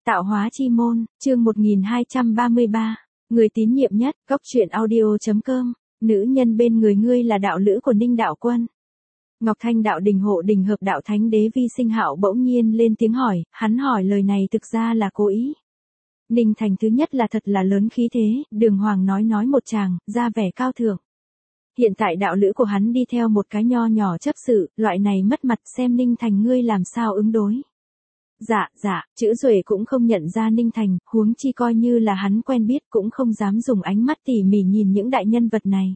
Tạo hóa chi môn, chương 1233. Người tín nhiệm nhất, góc truyện audio.com. Nữ nhân bên người ngươi là đạo lữ của Ninh đạo quân. Ngọc Thanh đạo đình hộ đình hợp đạo thánh đế Vi Sinh Hạo bỗng nhiên lên tiếng hỏi, hắn hỏi lời này thực ra là cố ý. Ninh Thành thứ nhất là thật là lớn khí thế, đường hoàng nói một tràng, ra vẻ cao thượng. Hiện tại đạo lữ của hắn đi theo một cái nho nhỏ chấp sự, loại này mất mặt xem Ninh Thành ngươi làm sao ứng đối. Dạ, chữ Duệ cũng không nhận ra Ninh Thành, huống chi coi như là hắn quen biết cũng không dám dùng ánh mắt tỉ mỉ nhìn những đại nhân vật này.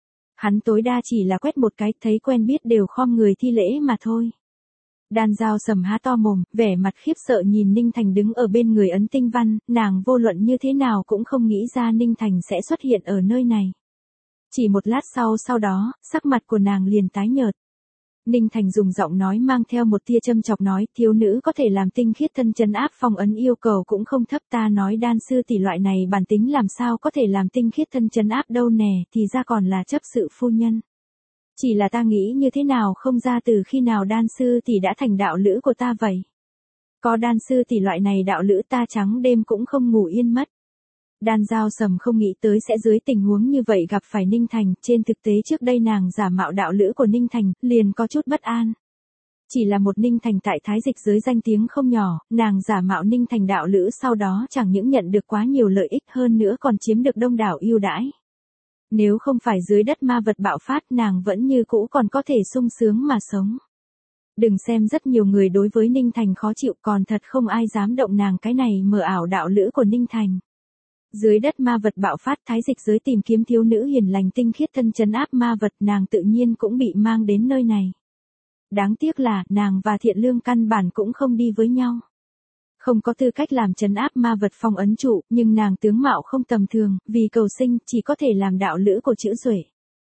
Hắn tối đa chỉ là quét một cái, thấy quen biết đều khom người thi lễ mà thôi. Đan Dao sầm há to mồm, vẻ mặt khiếp sợ nhìn Ninh Thành đứng ở bên người Ấn Tinh Văn, nàng vô luận như thế nào cũng không nghĩ ra Ninh Thành sẽ xuất hiện ở nơi này. Chỉ một lát sau đó, sắc mặt của nàng liền tái nhợt. Ninh Thành dùng giọng nói mang theo một tia châm chọc nói, thiếu nữ có thể làm tinh khiết thân trấn áp phong ấn yêu cầu cũng không thấp, ta nói Đan sư tỷ loại này bản tính làm sao có thể làm tinh khiết thân trấn áp đâu nè, thì ra còn là chấp sự phu nhân. Chỉ là ta nghĩ như thế nào không ra từ khi nào Đan sư tỷ đã thành đạo lữ của ta vậy. Có Đan sư tỷ loại này đạo lữ ta trắng đêm cũng không ngủ yên mất. Đan Dao sầm không nghĩ tới sẽ dưới tình huống như vậy gặp phải Ninh Thành, trên thực tế trước đây nàng giả mạo đạo lữ của Ninh Thành, liền có chút bất an. Chỉ là một Ninh Thành tại thái dịch giới danh tiếng không nhỏ, nàng giả mạo Ninh Thành đạo lữ sau đó chẳng những nhận được quá nhiều lợi ích hơn nữa còn chiếm được đông đảo ưu đãi. Nếu không phải dưới đất ma vật bạo phát nàng vẫn như cũ còn có thể sung sướng mà sống. Đừng xem rất nhiều người đối với Ninh Thành khó chịu còn thật không ai dám động nàng cái này mờ ảo đạo lữ của Ninh Thành. Dưới đất ma vật bạo phát thái dịch giới tìm kiếm thiếu nữ hiền lành tinh khiết thân trấn áp ma vật nàng tự nhiên cũng bị mang đến nơi này. Đáng tiếc là nàng và Thiện Lương căn bản cũng không đi với nhau. Không có tư cách làm trấn áp ma vật phong ấn trụ, nhưng nàng tướng mạo không tầm thường, vì cầu sinh chỉ có thể làm đạo lữ của chữ Duệ.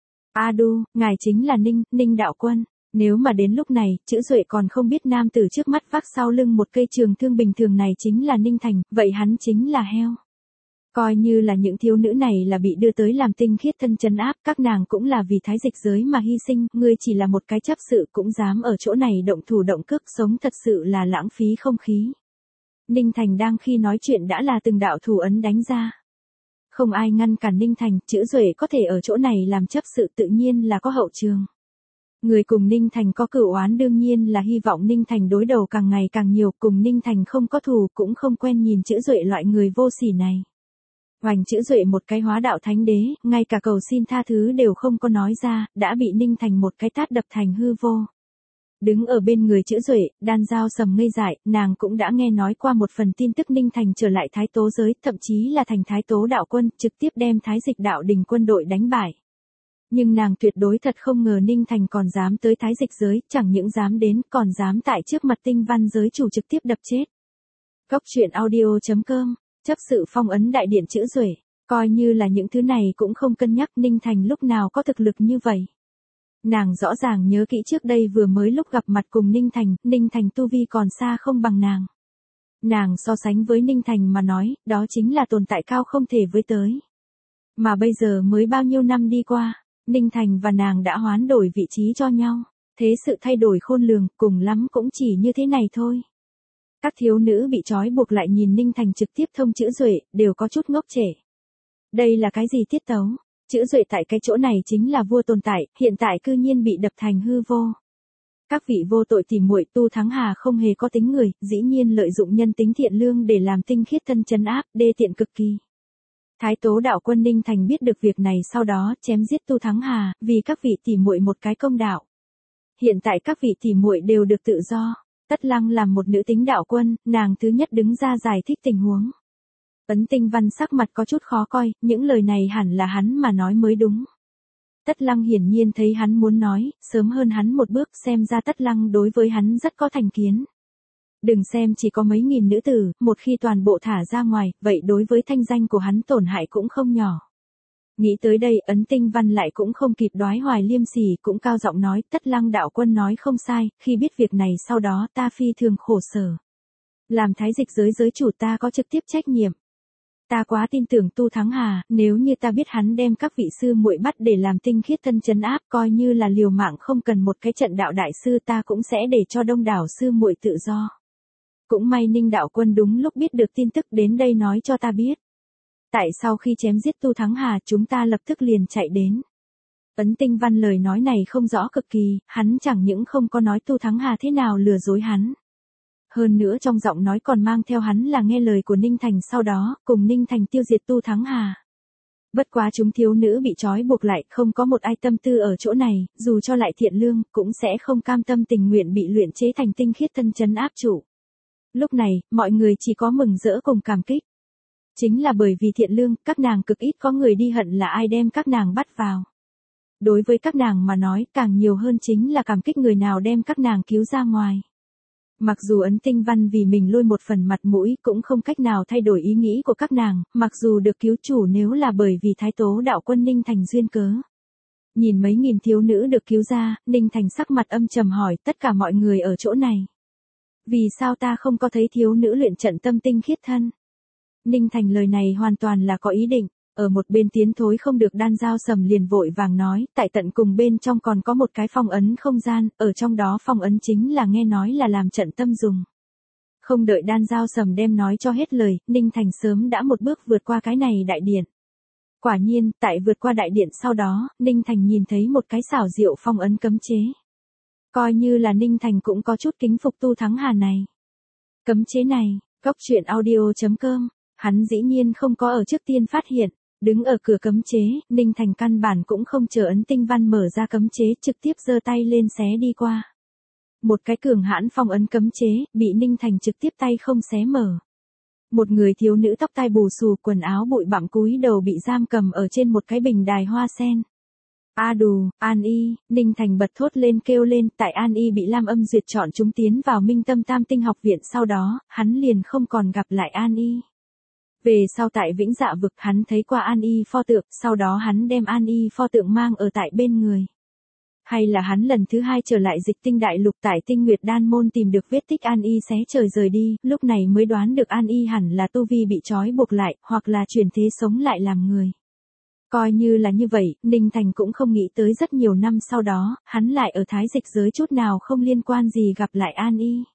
A đu, ngài chính là Ninh đạo quân. Nếu mà đến lúc này, chữ Duệ còn không biết nam tử trước mắt vác sau lưng một cây trường thương bình thường này chính là Ninh Thành, vậy hắn chính là heo. Coi như là những thiếu nữ này là bị đưa tới làm tinh khiết thân trấn áp, các nàng cũng là vì thái dịch giới mà hy sinh, ngươi chỉ là một cái chấp sự cũng dám ở chỗ này động thủ động cước, sống thật sự là lãng phí không khí. Ninh Thành đang khi nói chuyện đã là từng đạo thủ ấn đánh ra. Không ai ngăn cản Ninh Thành, chữ Duệ có thể ở chỗ này làm chấp sự tự nhiên là có hậu trường. Người cùng Ninh Thành có cửu oán đương nhiên là hy vọng Ninh Thành đối đầu càng ngày càng nhiều, cùng Ninh Thành không có thù cũng không quen nhìn chữ Duệ loại người vô sỉ này. Hoành chữ Duệ một cái hóa đạo thánh đế, ngay cả cầu xin tha thứ đều không có nói ra, đã bị Ninh Thành một cái tát đập thành hư vô. Đứng ở bên người chữ Duệ, Đan Dao sầm ngây dại, nàng cũng đã nghe nói qua một phần tin tức Ninh Thành trở lại Thái Tố giới, thậm chí là thành Thái Tố đạo quân, trực tiếp đem Thái dịch đạo đình quân đội đánh bại. Nhưng nàng tuyệt đối thật không ngờ Ninh Thành còn dám tới Thái dịch giới, chẳng những dám đến, còn dám tại trước mặt Tinh Văn giới chủ trực tiếp đập chết. Góc truyện audio.com. Chấp sự phong ấn đại điện chữ Duệ, coi như là những thứ này cũng không cân nhắc Ninh Thành lúc nào có thực lực như vậy. Nàng rõ ràng nhớ kỹ trước đây vừa mới lúc gặp mặt cùng Ninh Thành tu vi còn xa không bằng nàng. Nàng so sánh với Ninh Thành mà nói, đó chính là tồn tại cao không thể với tới. Mà bây giờ mới bao nhiêu năm đi qua, Ninh Thành và nàng đã hoán đổi vị trí cho nhau, thế sự thay đổi khôn lường, cùng lắm cũng chỉ như thế này thôi. Các thiếu nữ bị trói buộc lại nhìn Ninh Thành trực tiếp thông chữ Duệ, đều có chút ngốc trệ. Đây là cái gì tiết tấu? Chữ Duệ tại cái chỗ này chính là vua tồn tại, hiện tại cư nhiên bị đập thành hư vô. Các vị vô tội tỉ muội Tu Thắng Hà không hề có tính người, dĩ nhiên lợi dụng nhân tính Thiện Lương để làm tinh khiết thân trấn áp, đê tiện cực kỳ. Thái Tố đạo quân Ninh Thành biết được việc này sau đó chém giết Tu Thắng Hà, vì các vị tỉ muội một cái công đạo. Hiện tại các vị tỉ muội đều được tự do. Tất Lăng làm một nữ tính đạo quân, nàng thứ nhất đứng ra giải thích tình huống. Ấn Tinh Văn sắc mặt có chút khó coi, những lời này hẳn là hắn mà nói mới đúng. Tất Lăng hiển nhiên thấy hắn muốn nói, sớm hơn hắn một bước, xem ra Tất Lăng đối với hắn rất có thành kiến. Đừng xem chỉ có mấy nghìn nữ tử, một khi toàn bộ thả ra ngoài, vậy đối với thanh danh của hắn tổn hại cũng không nhỏ. Nghĩ tới đây Ấn Tinh Văn lại cũng không kịp đoái hoài liêm sỉ, cũng cao giọng nói, Tất Lăng đạo quân nói không sai, khi biết việc này sau đó ta phi thường khổ sở. Làm thái dịch giới giới chủ ta có trực tiếp trách nhiệm. Ta quá tin tưởng Tu Thắng Hà, nếu như ta biết hắn đem các vị sư muội bắt để làm tinh khiết thân trấn áp, coi như là liều mạng không cần một cái trận đạo đại sư ta cũng sẽ để cho đông đảo sư muội tự do. Cũng may Ninh đạo quân đúng lúc biết được tin tức đến đây nói cho ta biết. Tại sau khi chém giết Tu Thắng Hà chúng ta lập tức liền chạy đến. Ấn Tinh Văn lời nói này không rõ cực kỳ, hắn chẳng những không có nói Tu Thắng Hà thế nào lừa dối hắn. Hơn nữa trong giọng nói còn mang theo hắn là nghe lời của Ninh Thành sau đó, cùng Ninh Thành tiêu diệt Tu Thắng Hà. Bất quá chúng thiếu nữ bị trói buộc lại, không có một ai tâm tư ở chỗ này, dù cho lại thiện lương, cũng sẽ không cam tâm tình nguyện bị luyện chế thành tinh khiết thân trấn áp chủ. Lúc này, mọi người chỉ có mừng rỡ cùng cảm kích. Chính là bởi vì thiện lương, các nàng cực ít có người đi hận là ai đem các nàng bắt vào. Đối với các nàng mà nói, càng nhiều hơn chính là cảm kích người nào đem các nàng cứu ra ngoài. Mặc dù Ấn Tinh Văn vì mình lôi một phần mặt mũi cũng không cách nào thay đổi ý nghĩ của các nàng, mặc dù được cứu chủ nếu là bởi vì Thái Tố đạo quân Ninh Thành duyên cớ. Nhìn mấy nghìn thiếu nữ được cứu ra, Ninh Thành sắc mặt âm trầm hỏi tất cả mọi người ở chỗ này. Vì sao ta không có thấy thiếu nữ luyện trận tâm tinh khiết thân? Ninh Thành lời này hoàn toàn là có ý định. Ở một bên tiến thối không được Đan Dao Sầm liền vội vàng nói, tại tận cùng bên trong còn có một cái phong ấn không gian, ở trong đó phong ấn chính là nghe nói là làm trận tâm dùng. Không đợi Đan Dao Sầm đem nói cho hết lời, Ninh Thành sớm đã một bước vượt qua cái này đại điện. Quả nhiên, tại vượt qua đại điện sau đó, Ninh Thành nhìn thấy một cái xảo diệu phong ấn cấm chế. Coi như là Ninh Thành cũng có chút kính phục Tu Thắng Hà này. Cấm chế này, Góc Truyện Audio.com, hắn dĩ nhiên không có ở trước tiên phát hiện. Đứng ở cửa cấm chế, Ninh Thành căn bản cũng không chờ Ấn Tinh Văn mở ra cấm chế, trực tiếp giơ tay lên xé đi qua. Một cái cường hãn phong ấn cấm chế, bị Ninh Thành trực tiếp tay không xé mở. Một người thiếu nữ tóc tai bù xù, quần áo bụi bặm cúi đầu bị giam cầm ở trên một cái bình đài hoa sen. A đù, An Y, Ninh Thành bật thốt lên kêu lên, tại An Y bị Lam Âm Duyệt chọn chúng tiến vào Minh Tâm Tam Tinh học viện sau đó, hắn liền không còn gặp lại An Y. Về sau tại Vĩnh Dạ vực hắn thấy qua An Y pho tượng, sau đó hắn đem An Y pho tượng mang ở tại bên người. Hay là hắn lần thứ hai trở lại Dịch Tinh Đại Lục tại Tinh Nguyệt Đan Môn tìm được vết tích An Y xé trời rời đi, lúc này mới đoán được An Y hẳn là tu vi bị trói buộc lại, hoặc là chuyển thế sống lại làm người. Coi như là như vậy, Ninh Thành cũng không nghĩ tới rất nhiều năm sau đó, hắn lại ở Thái Dịch giới chút nào không liên quan gì gặp lại An Y.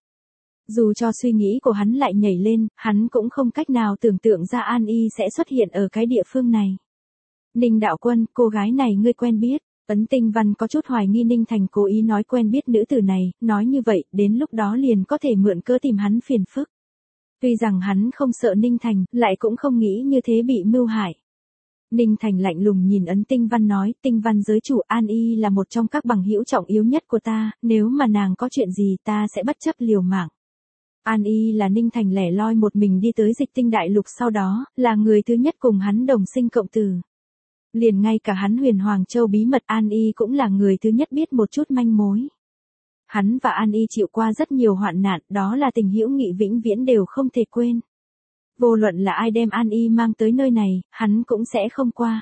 Dù cho suy nghĩ của hắn lại nhảy lên, hắn cũng không cách nào tưởng tượng ra An Y sẽ xuất hiện ở cái địa phương này. Ninh đạo quân, cô gái này ngươi quen biết. Ấn Tinh Văn có chút hoài nghi Ninh Thành cố ý nói quen biết nữ tử này, nói như vậy, đến lúc đó liền có thể mượn cớ tìm hắn phiền phức. Tuy rằng hắn không sợ Ninh Thành, lại cũng không nghĩ như thế bị mưu hại. Ninh Thành lạnh lùng nhìn Ấn Tinh Văn nói, Tinh Văn giới chủ An Y là một trong các bằng hữu trọng yếu nhất của ta, nếu mà nàng có chuyện gì ta sẽ bất chấp liều mạng. An Y là Ninh Thành lẻ loi một mình đi tới Dịch Tinh Đại Lục sau đó, là người thứ nhất cùng hắn đồng sinh cộng tử. Liền ngay cả hắn Huyền Hoàng Châu bí mật An Y cũng là người thứ nhất biết một chút manh mối. Hắn và An Y chịu qua rất nhiều hoạn nạn, đó là tình hữu nghị vĩnh viễn đều không thể quên. Vô luận là ai đem An Y mang tới nơi này, hắn cũng sẽ không qua.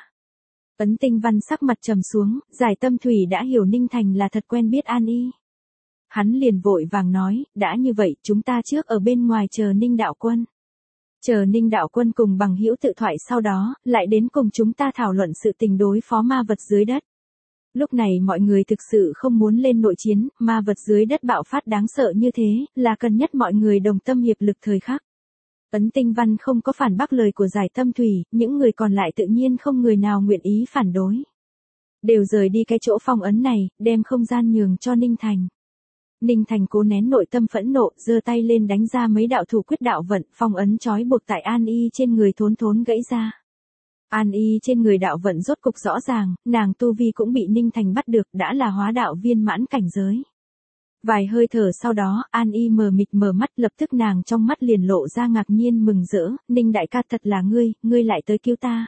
Ấn Tinh Văn sắc mặt trầm xuống, Giải Tâm Thủy đã hiểu Ninh Thành là thật quen biết An Y. Hắn liền vội vàng nói, đã như vậy chúng ta trước ở bên ngoài chờ Ninh đạo quân. Chờ Ninh đạo quân cùng bằng hữu tự thoại sau đó, lại đến cùng chúng ta thảo luận sự tình đối phó ma vật dưới đất. Lúc này mọi người thực sự không muốn lên nội chiến, ma vật dưới đất bạo phát đáng sợ như thế, là cần nhất mọi người đồng tâm hiệp lực thời khắc. Ấn Tinh Văn không có phản bác lời của Giải Tâm Thủy, những người còn lại tự nhiên không người nào nguyện ý phản đối. Đều rời đi cái chỗ phong ấn này, đem không gian nhường cho Ninh Thành. Ninh Thành cố nén nội tâm phẫn nộ, giơ tay lên đánh ra mấy đạo thủ quyết đạo vận, phong ấn trói buộc tại An Y trên người thốn thốn gãy ra. An Y trên người đạo vận rốt cục rõ ràng, nàng tu vi cũng bị Ninh Thành bắt được, đã là hóa đạo viên mãn cảnh giới. Vài hơi thở sau đó, An Y mờ mịt mở mắt, lập tức nàng trong mắt liền lộ ra ngạc nhiên mừng rỡ, Ninh đại ca thật là ngươi lại tới cứu ta.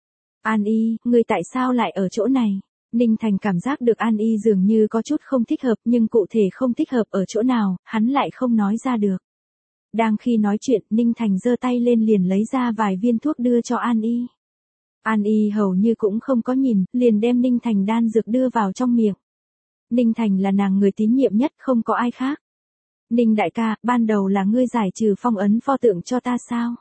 An Y, ngươi tại sao lại ở chỗ này? Ninh Thành cảm giác được An Y dường như có chút không thích hợp, nhưng cụ thể không thích hợp ở chỗ nào, hắn lại không nói ra được. Đang khi nói chuyện, Ninh Thành giơ tay lên liền lấy ra vài viên thuốc đưa cho An Y. An Y hầu như cũng không có nhìn, liền đem Ninh Thành đan dược đưa vào trong miệng. Ninh Thành là nàng người tín nhiệm nhất, không có ai khác. Ninh đại ca, ban đầu là ngươi giải trừ phong ấn pho tượng cho ta sao?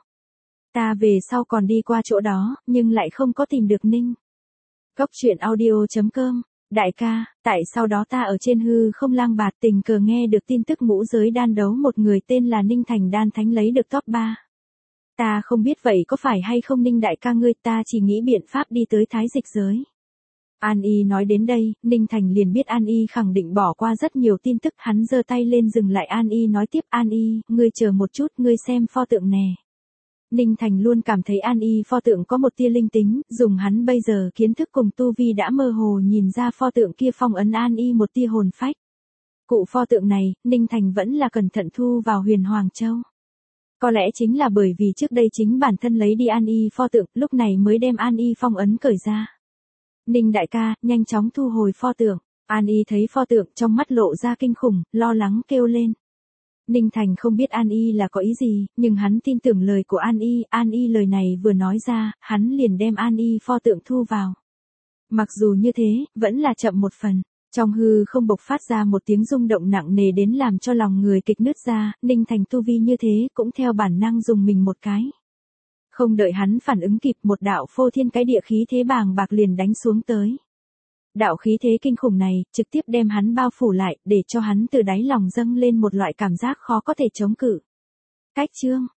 Ta về sau còn đi qua chỗ đó, nhưng lại không có tìm được Ninh. Góc Truyện Audio.com Đại ca, tại sau đó ta ở trên hư không lang bạt tình cờ nghe được tin tức ngũ giới đan đấu một người tên là Ninh Thành đan thánh lấy được top 3. Ta không biết vậy có phải hay không Ninh đại ca ngươi, ta chỉ nghĩ biện pháp đi tới thái dịch giới. An Y nói đến đây, Ninh Thành liền biết An Y khẳng định bỏ qua rất nhiều tin tức, hắn giơ tay lên dừng lại An Y nói tiếp An Y, ngươi chờ một chút, ngươi xem pho tượng nè. Ninh Thành luôn cảm thấy An Y pho tượng có một tia linh tính, dùng hắn bây giờ kiến thức cùng tu vi đã mơ hồ nhìn ra pho tượng kia phong ấn An Y một tia hồn phách. Cụ pho tượng này, Ninh Thành vẫn là cẩn thận thu vào Huyền Hoàng Châu. Có lẽ chính là bởi vì trước đây chính bản thân lấy đi An Y pho tượng, lúc này mới đem An Y phong ấn cởi ra. Ninh đại ca, nhanh chóng thu hồi pho tượng. An Y thấy pho tượng trong mắt lộ ra kinh khủng, lo lắng kêu lên. Ninh Thành không biết An Y là có ý gì, nhưng hắn tin tưởng lời của An Y lời này vừa nói ra, hắn liền đem An Y pho tượng thu vào. Mặc dù như thế, vẫn là chậm một phần. Trong hư không bộc phát ra một tiếng rung động nặng nề đến làm cho lòng người kịch nứt ra, Ninh Thành tu vi như thế cũng theo bản năng dùng mình một cái. Không đợi hắn phản ứng kịp, một đạo phô thiên cái địa khí thế bàng bạc liền đánh xuống tới. Đạo khí thế kinh khủng này, trực tiếp đem hắn bao phủ lại, để cho hắn từ đáy lòng dâng lên một loại cảm giác khó có thể chống cự. Cách chương